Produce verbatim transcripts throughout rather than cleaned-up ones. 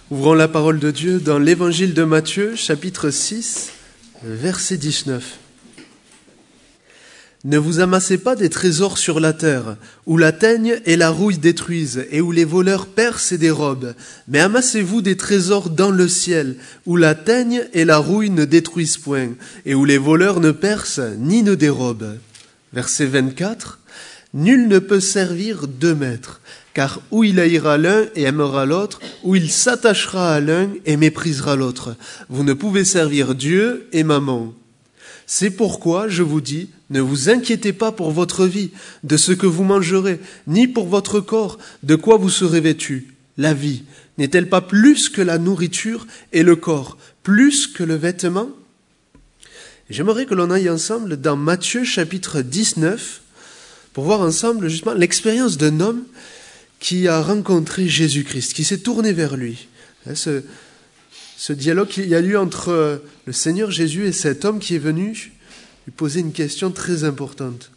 Ouvrons la parole de Dieu dans l'évangile de Matthieu, chapitre six, verset dix-neuf. Ne vous amassez pas des trésors sur la terre, où la teigne et la rouille détruisent, et où les voleurs percent et dérobent. Mais amassez-vous des trésors dans le ciel, où la teigne et la rouille ne détruisent point, et où les voleurs ne percent ni ne dérobent. Verset vingt-quatre. Nul ne peut servir deux maîtres, car ou il haïra l'un et aimera l'autre, ou il s'attachera à l'un et méprisera l'autre. Vous ne pouvez servir Dieu et Mammon. C'est pourquoi, je vous dis, ne vous inquiétez pas pour votre vie, de ce que vous mangerez, ni pour votre corps, de quoi vous serez vêtus. La vie n'est-elle pas plus que la nourriture et le corps, plus que le vêtement ? J'aimerais que l'on aille ensemble dans Matthieu chapitre dix-neuf, pour voir ensemble justement l'expérience d'un homme qui a rencontré Jésus-Christ, qui s'est tourné vers lui. Ce, ce dialogue qu'il y a eu entre le Seigneur Jésus et cet homme qui est venu lui poser une question très importante.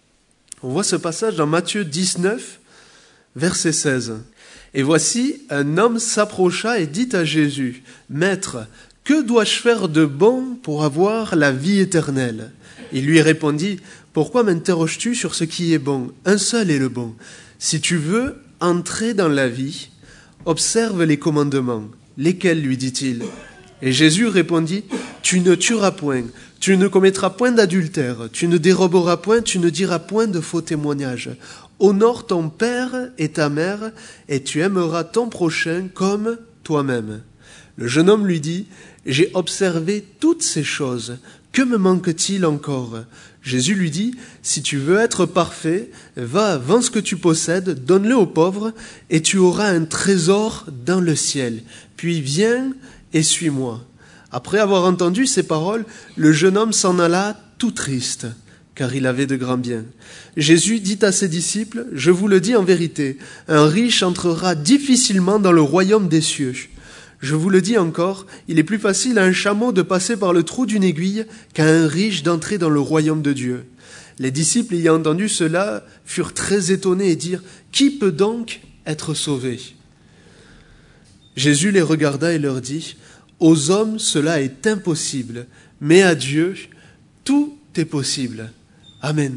On voit ce passage dans Matthieu dix-neuf, verset seize. « Et voici, un homme s'approcha et dit à Jésus, « Maître, que dois-je faire de bon pour avoir la vie éternelle ?» Il lui répondit, « Pourquoi m'interroges-tu sur ce qui est bon ? Un seul est le bon. Si tu veux entrer dans la vie, observe les commandements. Lesquels, lui dit-il ? Et Jésus répondit, « Tu ne tueras point, tu ne commettras point d'adultère, tu ne déroberas point, tu ne diras point de faux témoignages. Honore ton père et ta mère, et tu aimeras ton prochain comme toi-même. » Le jeune homme lui dit, « J'ai observé toutes ces choses. Que me manque-t-il encore ?» Jésus lui dit, « Si tu veux être parfait, va, vends ce que tu possèdes, donne-le aux pauvres, et tu auras un trésor dans le ciel. Puis viens et suis-moi. » Après avoir entendu ces paroles, le jeune homme s'en alla tout triste, car il avait de grands biens. Jésus dit à ses disciples, « Je vous le dis en vérité, un riche entrera difficilement dans le royaume des cieux. Je vous le dis encore, il est plus facile à un chameau de passer par le trou d'une aiguille qu'à un riche d'entrer dans le royaume de Dieu. » Les disciples ayant entendu cela furent très étonnés et dirent, « Qui peut donc être sauvé ?» Jésus les regarda et leur dit, « Aux hommes cela est impossible, mais à Dieu tout est possible. » Amen.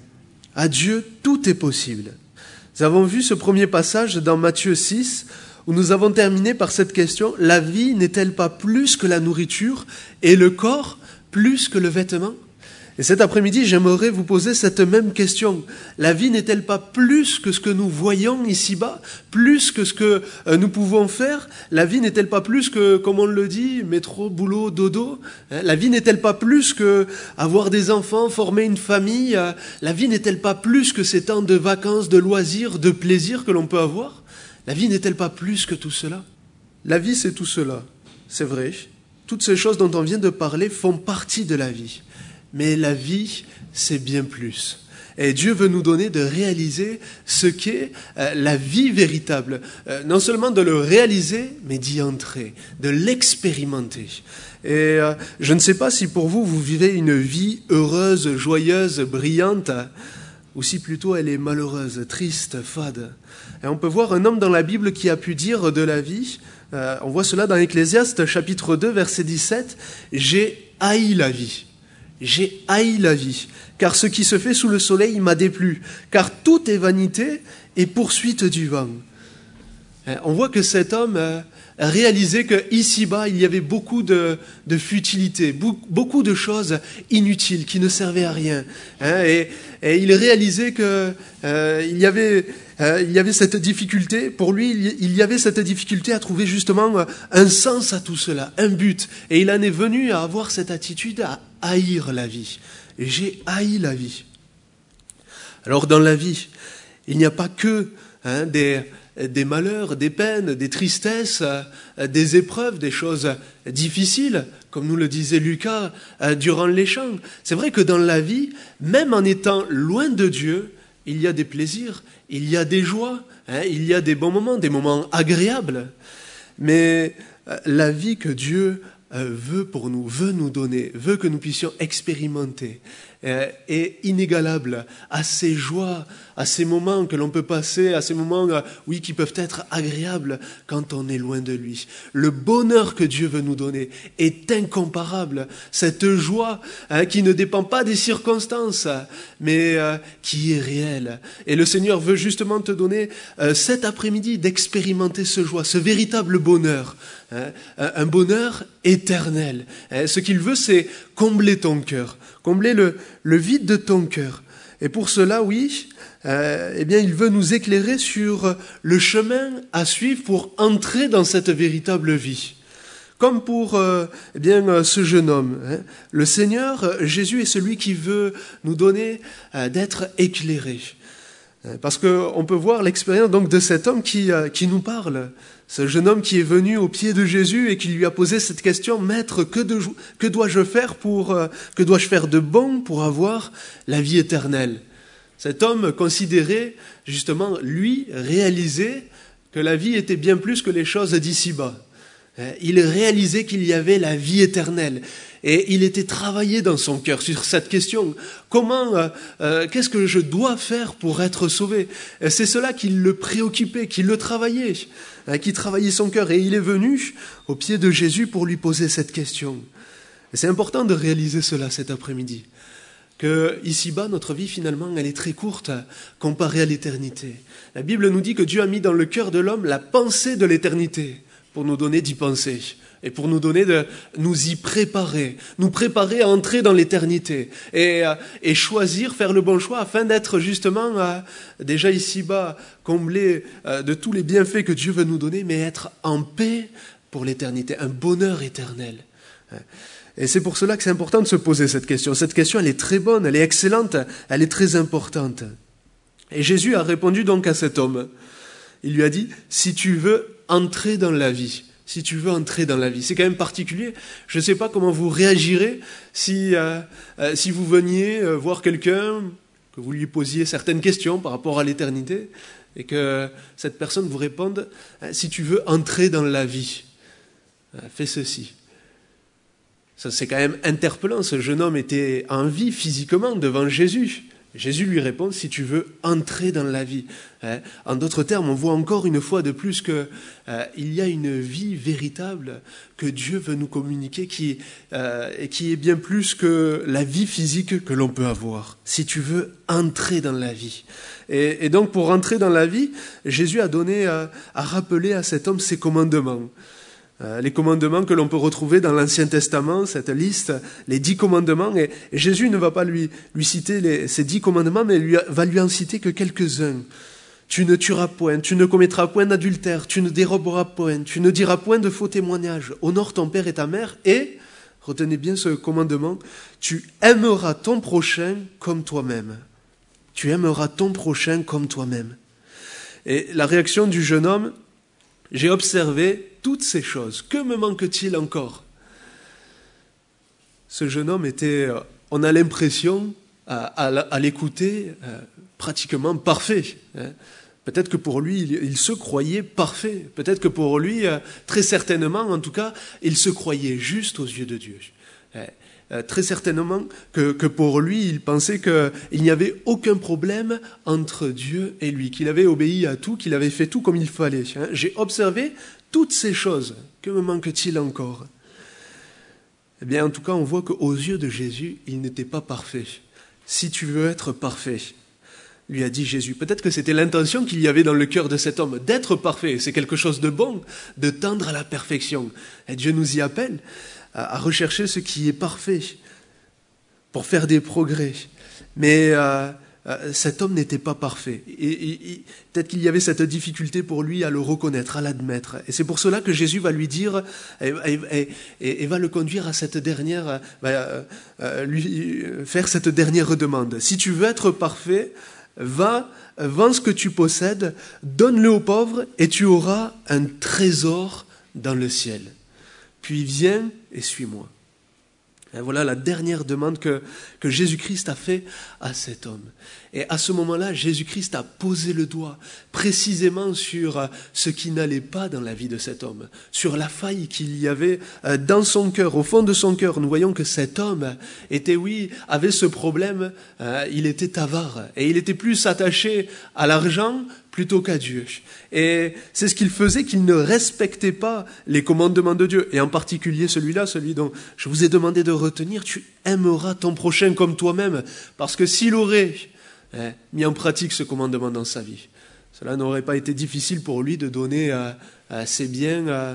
À Dieu tout est possible. Nous avons vu ce premier passage dans Matthieu six, où nous avons terminé par cette question, la vie n'est-elle pas plus que la nourriture et le corps plus que le vêtement ? Et cet après-midi, j'aimerais vous poser cette même question. La vie n'est-elle pas plus que ce que nous voyons ici-bas, plus que ce que nous pouvons faire ? La vie n'est-elle pas plus que, comme on le dit, métro, boulot, dodo ? La vie n'est-elle pas plus que avoir des enfants, former une famille ? La vie n'est-elle pas plus que ces temps de vacances, de loisirs, de plaisirs que l'on peut avoir ? La vie n'est-elle pas plus que tout cela ? La vie, c'est tout cela, c'est vrai. Toutes ces choses dont on vient de parler font partie de la vie. Mais la vie, c'est bien plus. Et Dieu veut nous donner de réaliser ce qu'est euh, la vie véritable. Euh, non seulement de le réaliser, mais d'y entrer, de l'expérimenter. Et euh, je ne sais pas si pour vous, vous vivez une vie heureuse, joyeuse, brillante, ou si plutôt elle est malheureuse, triste, fade. Et on peut voir un homme dans la Bible qui a pu dire de la vie, euh, on voit cela dans Ecclésiaste chapitre deux, verset dix-sept, « J'ai haï la vie, j'ai haï la vie, car ce qui se fait sous le soleil m'a déplu, car tout est vanité et poursuite du vent. » On voit que cet homme a réalisé qu'ici-bas, il y avait beaucoup de, de futilité, beaucoup de choses inutiles qui ne servaient à rien. Et, et il réalisait qu'il euh, y avait, euh, il y avait cette difficulté, pour lui, il y avait cette difficulté à trouver justement un sens à tout cela, un but. Et il en est venu à avoir cette attitude à haïr la vie. Et j'ai haï la vie. Alors dans la vie, il n'y a pas que hein, des... des malheurs, des peines, des tristesses, des épreuves, des choses difficiles, comme nous le disait Lucas durant les chants. C'est vrai que dans la vie, même en étant loin de Dieu, il y a des plaisirs, il y a des joies, hein, il y a des bons moments, des moments agréables. Mais la vie que Dieu veut pour nous, veut nous donner, veut que nous puissions expérimenter, est inégalable à ces joies, à ces moments que l'on peut passer, à ces moments, oui, qui peuvent être agréables quand on est loin de lui. Le bonheur que Dieu veut nous donner est incomparable. Cette joie hein, qui ne dépend pas des circonstances, mais euh, qui est réelle. Et le Seigneur veut justement te donner euh, cet après-midi d'expérimenter ce joie, ce véritable bonheur. Hein, un bonheur éternel. Hein, ce qu'il veut, c'est combler ton cœur, combler le, le vide de ton cœur. Et pour cela, oui, euh, eh bien, il veut nous éclairer sur le chemin à suivre pour entrer dans cette véritable vie. Comme pour euh, eh bien, ce jeune homme. Hein. Le Seigneur, Jésus, est celui qui veut nous donner euh, d'être éclairés. Parce qu'on peut voir l'expérience donc de cet homme qui, euh, qui nous parle. Ce jeune homme qui est venu au pied de Jésus et qui lui a posé cette question, « Maître, que, de, que dois-je faire pour, euh, que dois-je faire de bon pour avoir la vie éternelle ?» Cet homme considérait, justement, lui, réaliser que la vie était bien plus que les choses d'ici-bas. Il réalisait qu'il y avait la vie éternelle. Et il était travaillé dans son cœur sur cette question. Comment, euh, euh, qu'est-ce que je dois faire pour être sauvé ? Et c'est cela qui le préoccupait, qui le travaillait, hein, qui travaillait son cœur. Et il est venu au pied de Jésus pour lui poser cette question. Et c'est important de réaliser cela cet après-midi. Que ici-bas, notre vie, finalement, elle est très courte comparée à l'éternité. La Bible nous dit que Dieu a mis dans le cœur de l'homme la pensée de l'éternité pour nous donner d'y penser. Et pour nous donner de nous y préparer, nous préparer à entrer dans l'éternité et, et choisir, faire le bon choix afin d'être justement euh, déjà ici-bas comblé euh, de tous les bienfaits que Dieu veut nous donner, mais être en paix pour l'éternité, un bonheur éternel. Et c'est pour cela que c'est important de se poser cette question. Cette question, elle est très bonne, elle est excellente, elle est très importante. Et Jésus a répondu donc à cet homme. Il lui a dit, si tu veux entrer dans la vie, si tu veux entrer dans la vie. C'est quand même particulier. Je ne sais pas comment vous réagirez si, euh, euh, si vous veniez euh, voir quelqu'un, que vous lui posiez certaines questions par rapport à l'éternité, et que cette personne vous réponde, « Si tu veux entrer dans la vie, euh, fais ceci. » Ça, c'est quand même interpellant. Ce jeune homme était en vie physiquement devant Jésus. Jésus lui répond, si tu veux entrer dans la vie. Hein. En d'autres termes, on voit encore une fois de plus qu'il euh, y a une vie véritable que Dieu veut nous communiquer qui, euh, et qui est bien plus que la vie physique que l'on peut avoir. Si tu veux entrer dans la vie. Et, et donc pour entrer dans la vie, Jésus a donné, euh, a rappelé à cet homme ses commandements. Les commandements que l'on peut retrouver dans l'Ancien Testament, cette liste, les dix commandements. Et Jésus ne va pas lui, lui citer les, ces dix commandements, mais lui, va lui en citer que quelques-uns. Tu ne tueras point, tu ne commettras point d'adultère, tu ne déroberas point, tu ne diras point de faux témoignages. Honore ton père et ta mère et, retenez bien ce commandement, tu aimeras ton prochain comme toi-même. Tu aimeras ton prochain comme toi-même. Et la réaction du jeune homme, j'ai observé toutes ces choses. Que me manque-t-il encore ? Ce jeune homme était, on a l'impression, à, à, à l'écouter, euh, pratiquement parfait. Hein. Peut-être que pour lui, il, il se croyait parfait. Peut-être que pour lui, euh, très certainement, en tout cas, il se croyait juste aux yeux de Dieu. Euh, euh, très certainement que, que pour lui, il pensait qu'il n'y avait aucun problème entre Dieu et lui, qu'il avait obéi à tout, qu'il avait fait tout comme il fallait. Hein. J'ai observé toutes ces choses. Que me manque-t-il encore ? Eh bien, en tout cas, on voit qu'aux yeux de Jésus, il n'était pas parfait. Si tu veux être parfait, lui a dit Jésus. Peut-être que c'était l'intention qu'il y avait dans le cœur de cet homme, d'être parfait. C'est quelque chose de bon, de tendre à la perfection. Et Dieu nous y appelle à rechercher ce qui est parfait, pour faire des progrès. Mais euh, euh, cet homme n'était pas parfait. Et, et, et, peut-être qu'il y avait cette difficulté pour lui à le reconnaître, à l'admettre. Et c'est pour cela que Jésus va lui dire, et, et, et, et va le conduire à cette dernière, va euh, lui faire cette dernière demande. Si tu veux être parfait, va, vends ce que tu possèdes, donne-le aux pauvres, et tu auras un trésor dans le ciel. Puis viens et suis-moi. Et voilà la dernière demande que, que Jésus-Christ a fait à cet homme. Et à ce moment-là, Jésus-Christ a posé le doigt précisément sur ce qui n'allait pas dans la vie de cet homme, sur la faille qu'il y avait dans son cœur, au fond de son cœur. Nous voyons que cet homme était, oui, avait ce problème, euh, il était avare et il était plus attaché à l'argent plutôt qu'à Dieu. Et c'est ce qu'il faisait, qu'il ne respectait pas les commandements de Dieu, et en particulier celui-là, celui dont je vous ai demandé de retenir, tu aimeras ton prochain comme toi-même, parce que s'il aurait hein, mis en pratique ce commandement dans sa vie, cela n'aurait pas été difficile pour lui de donner euh, euh, ses biens euh,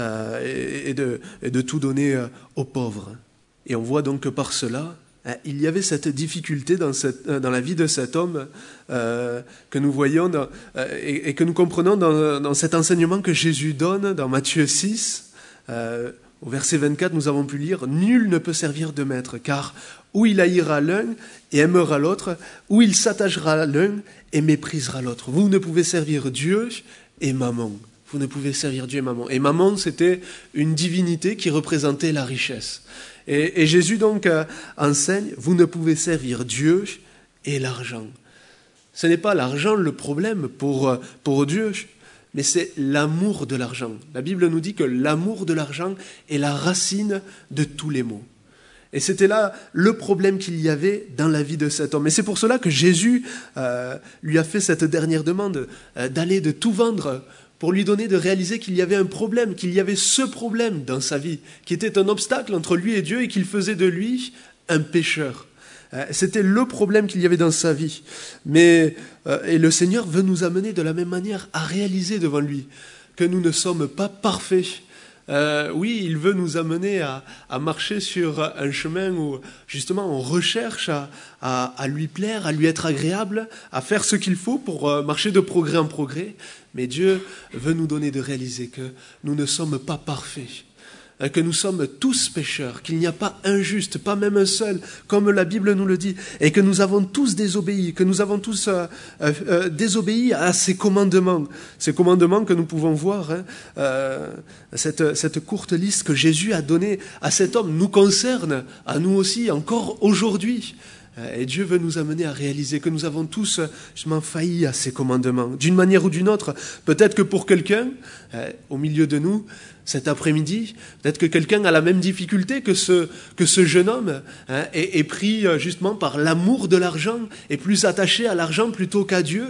euh, et, de, et de tout donner euh, aux pauvres. Et on voit donc que par cela, il y avait cette difficulté dans, cette, dans la vie de cet homme euh, que nous voyons dans, euh, et, et que nous comprenons dans, dans cet enseignement que Jésus donne dans Matthieu six. Euh, au verset vingt-quatre, nous avons pu lire « Nul ne peut servir de maître, car ou il haïra l'un et aimera l'autre, ou il s'attachera à l'un et méprisera l'autre. Vous ne pouvez servir Dieu et Mammon. » Vous ne pouvez servir Dieu et Mammon. Et Mammon, c'était une divinité qui représentait la richesse. Et, et Jésus donc euh, enseigne, vous ne pouvez servir Dieu et l'argent. Ce n'est pas l'argent le problème pour, pour Dieu, mais c'est l'amour de l'argent. La Bible nous dit que l'amour de l'argent est la racine de tous les maux. Et c'était là le problème qu'il y avait dans la vie de cet homme. Et c'est pour cela que Jésus euh, lui a fait cette dernière demande, euh, d'aller de tout vendre pour lui donner de réaliser qu'il y avait un problème, qu'il y avait ce problème dans sa vie, qui était un obstacle entre lui et Dieu et qu'il faisait de lui un pécheur. C'était le problème qu'il y avait dans sa vie. Mais, euh, et le Seigneur veut nous amener de la même manière à réaliser devant lui que nous ne sommes pas parfaits. Euh, oui, il veut nous amener à, à marcher sur un chemin où justement on recherche à, à, à lui plaire, à lui être agréable, à faire ce qu'il faut pour marcher de progrès en progrès. Mais Dieu veut nous donner de réaliser que nous ne sommes pas parfaits, que nous sommes tous pécheurs, qu'il n'y a pas un juste, pas même un seul, comme la Bible nous le dit, et que nous avons tous désobéi, que nous avons tous euh, euh, désobéi à ces commandements, ces commandements que nous pouvons voir, hein, euh, cette, cette courte liste que Jésus a donnée à cet homme nous concerne, à nous aussi, encore aujourd'hui. Et Dieu veut nous amener à réaliser que nous avons tous justement failli à ces commandements, d'une manière ou d'une autre. Peut-être que pour quelqu'un, euh, au milieu de nous, cet après-midi, peut-être que quelqu'un a la même difficulté que ce, que ce jeune homme, hein, est, est pris justement par l'amour de l'argent, est plus attaché à l'argent plutôt qu'à Dieu.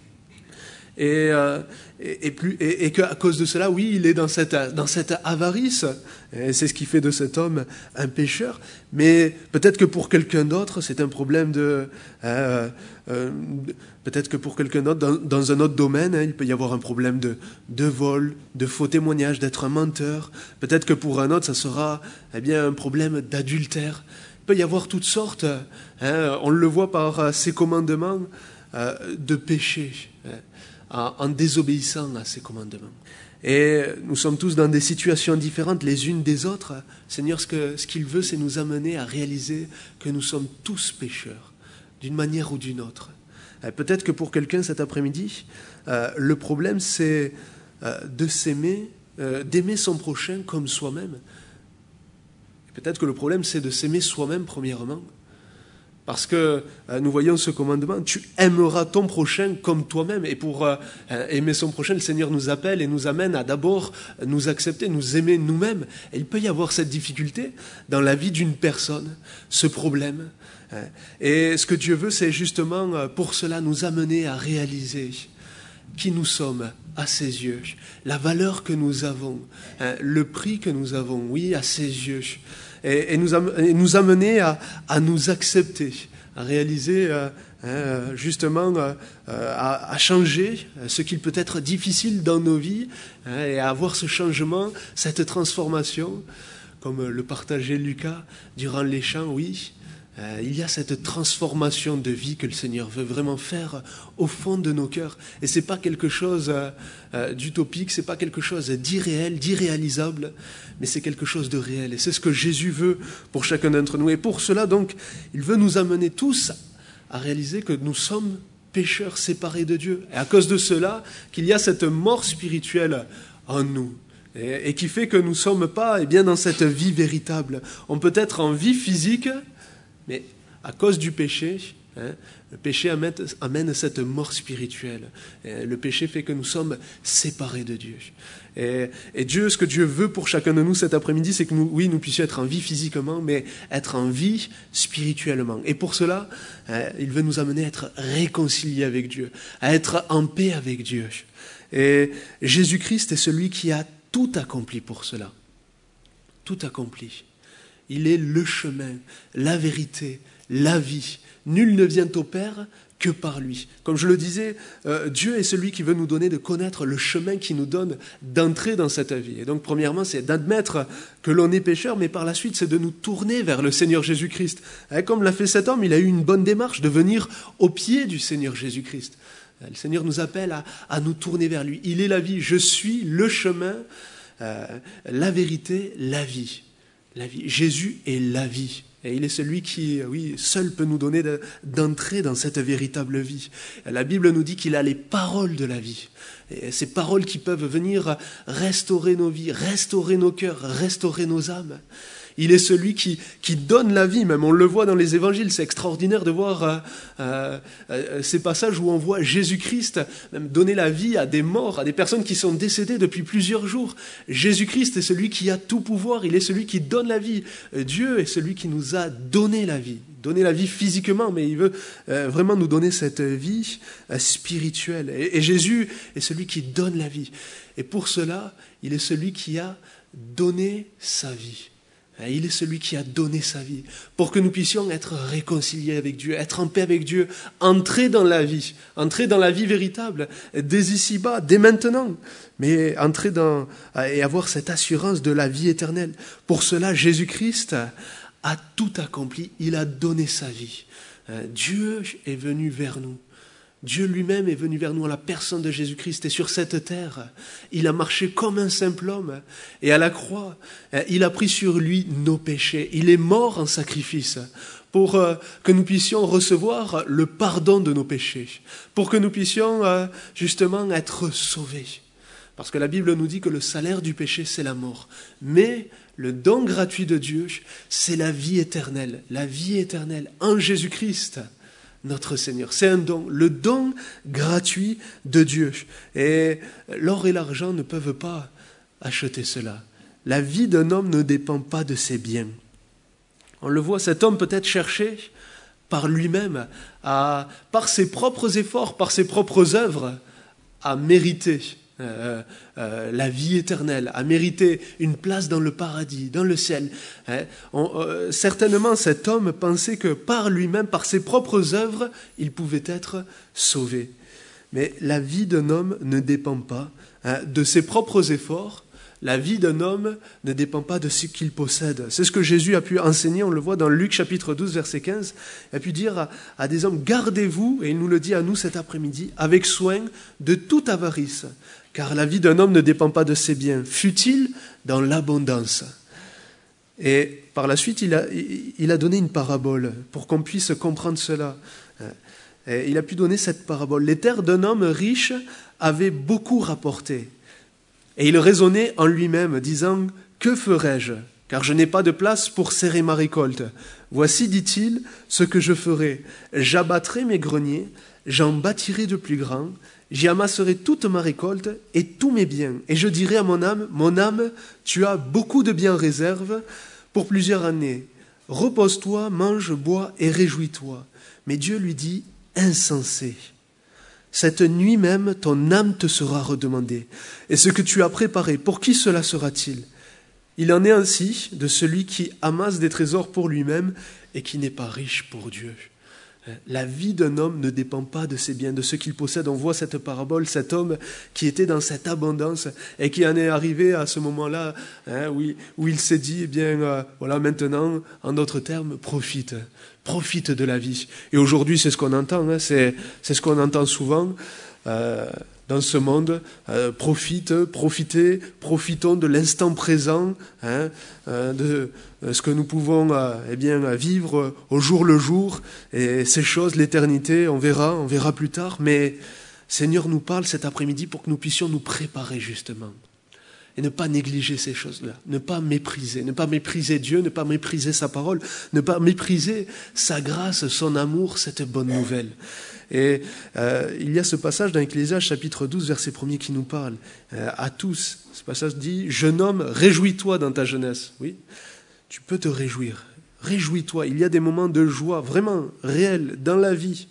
Et, euh, et, et, plus, et, et qu'à cause de cela, oui, il est dans cette, dans cette avarice. Et c'est ce qui fait de cet homme un pécheur. Mais peut-être que pour quelqu'un d'autre, c'est un problème de... Euh, euh, peut-être que pour quelqu'un d'autre, dans, dans un autre domaine, hein, il peut y avoir un problème de, de vol, de faux témoignage, d'être un menteur. Peut-être que pour un autre, ça sera eh bien, un problème d'adultère. Il peut y avoir toutes sortes, hein, on le voit par ces commandements, euh, de péché, hein, en désobéissant à ces commandements. Et nous sommes tous dans des situations différentes les unes des autres. Seigneur, ce que, ce qu'il veut, c'est nous amener à réaliser que nous sommes tous pécheurs, d'une manière ou d'une autre. Peut-être que pour quelqu'un cet après-midi, euh, le problème c'est euh, de s'aimer, euh, d'aimer son prochain comme soi-même. Peut-être que le problème c'est de s'aimer soi-même premièrement. Parce que euh, nous voyons ce commandement, tu aimeras ton prochain comme toi-même. Et pour euh, aimer son prochain, le Seigneur nous appelle et nous amène à d'abord nous accepter, nous aimer nous-mêmes. Et il peut y avoir cette difficulté dans la vie d'une personne, ce problème. Hein. Et ce que Dieu veut, c'est justement euh, pour cela nous amener à réaliser qui nous sommes à ses yeux, la valeur que nous avons, hein, le prix que nous avons, oui, à ses yeux. Et, et, nous, am- et nous amener à, à nous accepter, à réaliser euh, hein, justement, euh, à, à changer ce qu'il peut être difficile dans nos vies, hein, et à avoir ce changement, cette transformation, comme le partageait Lucas durant les chants, oui. Euh, il y a cette transformation de vie que le Seigneur veut vraiment faire au fond de nos cœurs. Et c'est pas quelque chose euh, euh, d'utopique, c'est pas quelque chose d'irréel, d'irréalisable, mais c'est quelque chose de réel. Et c'est ce que Jésus veut pour chacun d'entre nous. Et pour cela, donc, il veut nous amener tous à réaliser que nous sommes pécheurs séparés de Dieu. Et à cause de cela, qu'il y a cette mort spirituelle en nous. Et, et qui fait que nous ne sommes pas eh bien, dans cette vie véritable. On peut être en vie physique, mais à cause du péché, Hein? Le péché amène, amène cette mort spirituelle. Et le péché fait que nous sommes séparés de Dieu. Et, et Dieu, ce que Dieu veut pour chacun de nous cet après-midi, c'est que nous, oui, nous puissions être en vie physiquement, mais être en vie spirituellement. Et pour cela, hein, il veut nous amener à être réconciliés avec Dieu, à être en paix avec Dieu. Et Jésus-Christ est celui qui a tout accompli pour cela. Tout accompli. Il est le chemin, la vérité, la vie. Nul ne vient au Père que par lui. Comme je le disais, euh, Dieu est celui qui veut nous donner de connaître le chemin qui nous donne d'entrer dans cette vie. Et donc, premièrement, c'est d'admettre que l'on est pécheur, mais par la suite, c'est de nous tourner vers le Seigneur Jésus-Christ. Et comme l'a fait cet homme, il a eu une bonne démarche de venir au pied du Seigneur Jésus-Christ. Le Seigneur nous appelle à, à nous tourner vers lui. Il est la vie. Je suis le chemin, euh, la vérité, la vie. La vie. Jésus est la vie. Et il est celui qui, oui, seul peut nous donner de, d'entrer dans cette véritable vie. La Bible nous dit qu'il a les paroles de la vie. Et ces paroles qui peuvent venir restaurer nos vies, restaurer nos cœurs, restaurer nos âmes. Il est celui qui, qui donne la vie, même on le voit dans les évangiles, c'est extraordinaire de voir euh, euh, euh, ces passages où on voit Jésus-Christ même donner la vie à des morts, à des personnes qui sont décédées depuis plusieurs jours. Jésus-Christ est celui qui a tout pouvoir, il est celui qui donne la vie. Dieu est celui qui nous a donné la vie, donné la vie physiquement, mais il veut euh, vraiment nous donner cette vie euh, spirituelle. Et, et Jésus est celui qui donne la vie. Et pour cela, il est celui qui a donné sa vie. Il est celui qui a donné sa vie pour que nous puissions être réconciliés avec Dieu, être en paix avec Dieu, entrer dans la vie, entrer dans la vie véritable, dès ici-bas, dès maintenant, mais entrer dans et avoir cette assurance de la vie éternelle. Pour cela, Jésus-Christ a tout accompli, il a donné sa vie. Dieu est venu vers nous. Dieu lui-même est venu vers nous en la personne de Jésus-Christ et sur cette terre, il a marché comme un simple homme et à la croix, il a pris sur lui nos péchés. Il est mort en sacrifice pour que nous puissions recevoir le pardon de nos péchés, pour que nous puissions justement être sauvés. Parce que la Bible nous dit que le salaire du péché, c'est la mort. Mais le don gratuit de Dieu, c'est la vie éternelle, la vie éternelle en Jésus-Christ. Notre Seigneur. C'est un don, le don gratuit de Dieu. Et l'or et l'argent ne peuvent pas acheter cela. La vie d'un homme ne dépend pas de ses biens. On le voit, cet homme peut être cherché par lui-même, à, par ses propres efforts, par ses propres œuvres, à mériter Euh, euh, la vie éternelle, à mériter une place dans le paradis, dans le ciel. Hein. On, euh, certainement, cet homme pensait que par lui-même, par ses propres œuvres, il pouvait être sauvé. Mais la vie d'un homme ne dépend pas hein, de ses propres efforts. La vie d'un homme ne dépend pas de ce qu'il possède. C'est ce que Jésus a pu enseigner, on le voit dans Luc chapitre douze, verset quinze. Il a pu dire à, à des hommes, gardez-vous, et il nous le dit à nous cet après-midi, avec soin de toute avarice, car la vie d'un homme ne dépend pas de ses biens, fût-il dans l'abondance. Et par la suite, il a, il a donné une parabole pour qu'on puisse comprendre cela. Et il a pu donner cette parabole. Les terres d'un homme riche avaient beaucoup rapporté. Et il raisonnait en lui-même, disant « Que ferai-je ? Car je n'ai pas de place pour serrer ma récolte. Voici, dit-il, ce que je ferai. J'abattrai mes greniers, j'en bâtirai de plus grands, j'y amasserai toute ma récolte et tous mes biens. Et je dirai à mon âme, mon âme, tu as beaucoup de biens en réserve pour plusieurs années. Repose-toi, mange, bois et réjouis-toi. » Mais Dieu lui dit, insensé. Cette nuit même, ton âme te sera redemandée. Et ce que tu as préparé, pour qui cela sera-t-il ? Il en est ainsi de celui qui amasse des trésors pour lui-même et qui n'est pas riche pour Dieu. La vie d'un homme ne dépend pas de ses biens, de ce qu'il possède. On voit cette parabole, cet homme qui était dans cette abondance et qui en est arrivé à ce moment-là hein, où, il, où il s'est dit, eh bien, euh, voilà, maintenant, en d'autres termes, profite, profite de la vie. Et aujourd'hui, c'est ce qu'on entend, hein, c'est, c'est ce qu'on entend souvent euh, dans ce monde. Euh, profite, profitez, profitons de l'instant présent, hein, euh, de ce que nous pouvons euh, eh bien, vivre au jour le jour, et ces choses, l'éternité, on verra, on verra plus tard, mais Seigneur nous parle cet après-midi pour que nous puissions nous préparer justement. et ne pas négliger ces choses-là, ne pas mépriser, ne pas mépriser Dieu, ne pas mépriser sa parole, ne pas mépriser sa grâce, son amour, cette bonne nouvelle. Et euh, il y a ce passage dans Ecclésiaste chapitre douze, verset premier qui nous parle euh, à tous. Ce passage dit « Jeune homme, réjouis-toi dans ta jeunesse ». Oui, tu peux te réjouir. Réjouis-toi. Il y a des moments de joie vraiment réels dans la vie.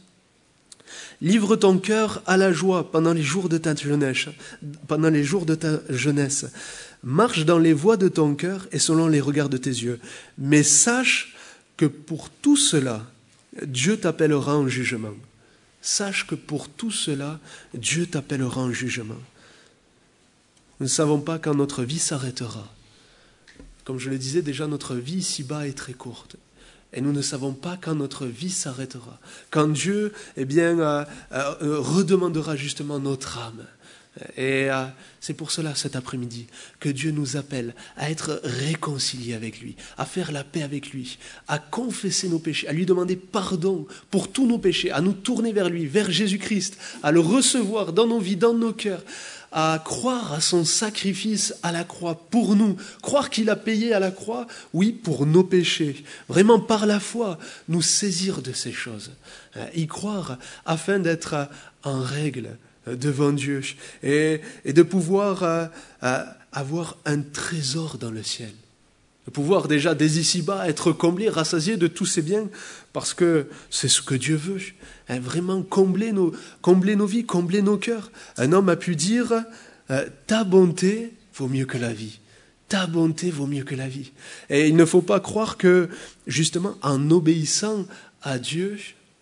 Livre ton cœur à la joie pendant les jours de ta jeunesse. Pendant les jours de ta jeunesse. Marche dans les voies de ton cœur et selon les regards de tes yeux. Mais sache que pour tout cela, Dieu t'appellera en jugement. Sache que pour tout cela, Dieu t'appellera en jugement. Nous ne savons pas quand notre vie s'arrêtera. Comme je le disais déjà, notre vie ici-bas est très courte. Et nous ne savons pas quand notre vie s'arrêtera. Quand Dieu eh bien, euh, euh, redemandera justement notre âme. Et euh, c'est pour cela cet après-midi que Dieu nous appelle à être réconciliés avec lui, à faire la paix avec lui, à confesser nos péchés, à lui demander pardon pour tous nos péchés, à nous tourner vers lui, vers Jésus-Christ, à le recevoir dans nos vies, dans nos cœurs, à croire à son sacrifice à la croix pour nous, croire qu'il a payé à la croix, oui, pour nos péchés. Vraiment, par la foi, nous saisir de ces choses, y croire afin d'être en règle devant Dieu et, et de pouvoir euh, euh, avoir un trésor dans le ciel. De pouvoir déjà dès ici-bas être comblé, rassasié de tous ses biens parce que c'est ce que Dieu veut. Hein, vraiment combler nos, combler nos vies, combler nos cœurs. Un homme a pu dire euh, « ta bonté vaut mieux que la vie ». Ta bonté vaut mieux que la vie. Et il ne faut pas croire que justement en obéissant à Dieu,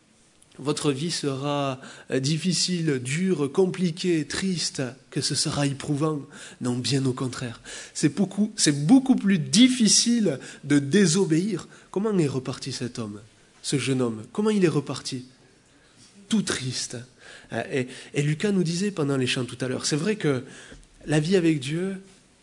votre vie sera difficile, dure, compliquée, triste, que ce sera éprouvant. Non, bien au contraire. C'est beaucoup, c'est beaucoup plus difficile de désobéir. Comment est reparti cet homme, ce jeune homme? Comment il est reparti? Tout triste. Et, et Lucas nous disait pendant les chants tout à l'heure, c'est vrai que la vie avec Dieu,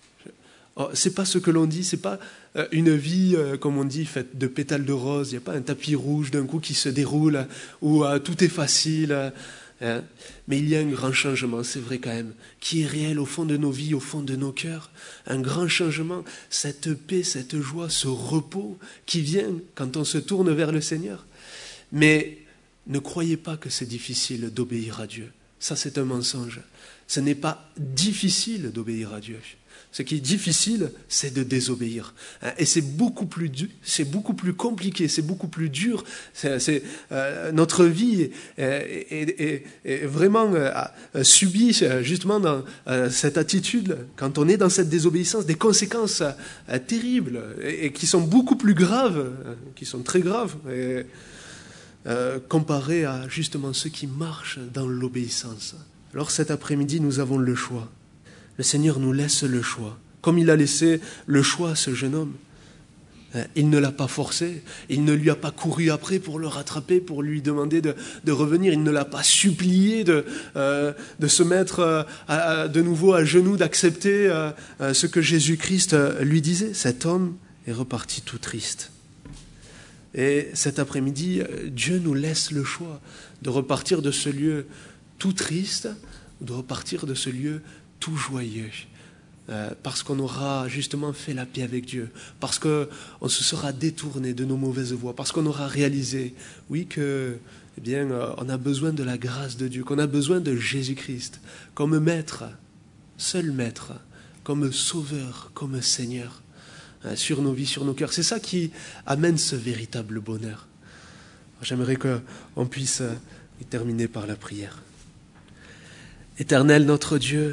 c'est pas ce que l'on dit, c'est pas une vie, comme on dit, faite de pétales de rose. Il n'y a pas un tapis rouge d'un coup qui se déroule où uh, tout est facile. Hein. Mais il y a un grand changement, c'est vrai quand même, qui est réel au fond de nos vies, au fond de nos cœurs. Un grand changement, cette paix, cette joie, ce repos qui vient quand on se tourne vers le Seigneur. Mais ne croyez pas que c'est difficile d'obéir à Dieu. Ça, c'est un mensonge. Ce n'est pas difficile d'obéir à Dieu. Ce qui est difficile, c'est de désobéir. Et c'est beaucoup plus dur, c'est beaucoup plus compliqué, c'est beaucoup plus dur. C'est, c'est, euh, notre vie est, est, est, est vraiment euh, subit justement dans euh, cette attitude, quand on est dans cette désobéissance, des conséquences euh, terribles et, et qui sont beaucoup plus graves, euh, qui sont très graves, et, euh, comparées à justement ceux qui marchent dans l'obéissance. Alors cet après-midi, nous avons le choix. Le Seigneur nous laisse le choix, comme il a laissé le choix à ce jeune homme. Il ne l'a pas forcé, il ne lui a pas couru après pour le rattraper, pour lui demander de, de revenir, il ne l'a pas supplié de, euh, de se mettre euh, à, de nouveau à genoux, d'accepter euh, ce que Jésus-Christ lui disait. Cet homme est reparti tout triste. Et cet après-midi, Dieu nous laisse le choix de repartir de ce lieu tout triste, ou de repartir de ce lieu tout joyeux, euh, parce qu'on aura justement fait la paix avec Dieu, parce qu'on se sera détourné de nos mauvaises voies, parce qu'on aura réalisé, oui, que, eh bien, euh, on a besoin de la grâce de Dieu, qu'on a besoin de Jésus-Christ comme maître, seul maître, comme sauveur, comme Seigneur, hein, sur nos vies, sur nos cœurs. C'est ça qui amène ce véritable bonheur. Alors, j'aimerais qu'on puisse euh, terminer par la prière. Éternel notre Dieu,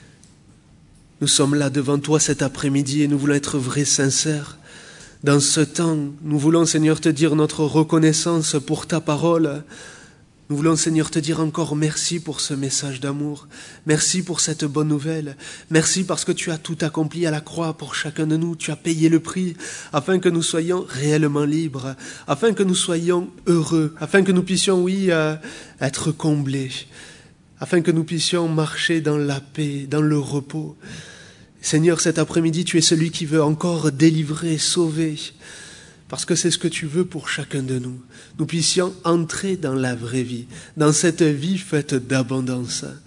nous sommes là devant toi cet après-midi et nous voulons être vrais, sincères. Dans ce temps, nous voulons, Seigneur, te dire notre reconnaissance pour ta parole. Nous voulons, Seigneur, te dire encore merci pour ce message d'amour. Merci pour cette bonne nouvelle. Merci parce que tu as tout accompli à la croix pour chacun de nous. Tu as payé le prix afin que nous soyons réellement libres, afin que nous soyons heureux, afin que nous puissions, oui, euh, être comblés, afin que nous puissions marcher dans la paix, dans le repos. Seigneur, cet après-midi, tu es celui qui veut encore délivrer, sauver, parce que c'est ce que tu veux pour chacun de nous. Nous puissions entrer dans la vraie vie, dans cette vie faite d'abondance.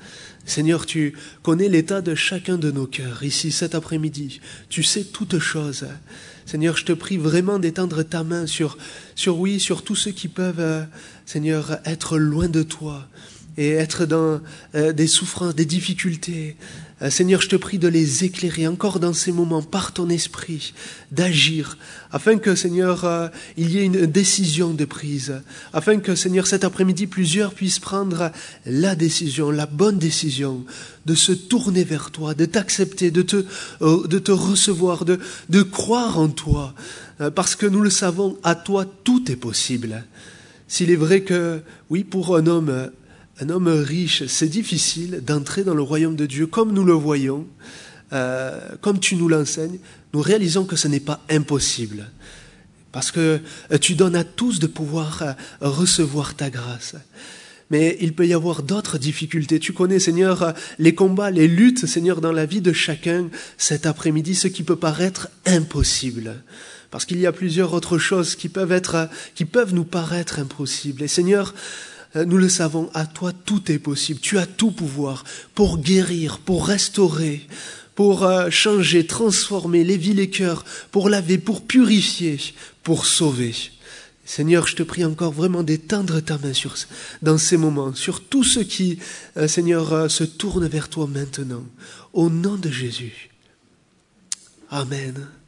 Seigneur, tu connais l'état de chacun de nos cœurs ici cet après-midi. Tu sais toutes choses. Seigneur, je te prie vraiment d'étendre ta main sur, sur oui, sur tous ceux qui peuvent, euh, Seigneur, être loin de toi et être dans euh, des souffrances, des difficultés. Euh, Seigneur, je te prie de les éclairer encore dans ces moments par ton esprit, d'agir, afin que, Seigneur, euh, il y ait une décision de prise, afin que, Seigneur, cet après-midi, plusieurs puissent prendre la décision, la bonne décision, de se tourner vers toi, de t'accepter, de te, euh, de te recevoir, de, de croire en toi, euh, parce que nous le savons, à toi, tout est possible. S'il est vrai que, oui, pour un homme, un homme riche, c'est difficile d'entrer dans le royaume de Dieu comme nous le voyons, euh, comme tu nous l'enseignes, nous réalisons que ce n'est pas impossible. Parce que tu donnes à tous de pouvoir euh, recevoir ta grâce. Mais il peut y avoir d'autres difficultés. Tu connais, Seigneur, les combats, les luttes, Seigneur, dans la vie de chacun cet après-midi, ce qui peut paraître impossible. Parce qu'il y a plusieurs autres choses qui peuvent être, qui peuvent nous paraître impossibles. Et Seigneur, nous le savons, à toi tout est possible. Tu as tout pouvoir pour guérir, pour restaurer, pour changer, transformer les vies, les cœurs, pour laver, pour purifier, pour sauver. Seigneur, je te prie encore vraiment d'étendre ta main sur, dans ces moments, sur tous ceux qui, euh, Seigneur, euh, se tournent vers toi maintenant. Au nom de Jésus. Amen.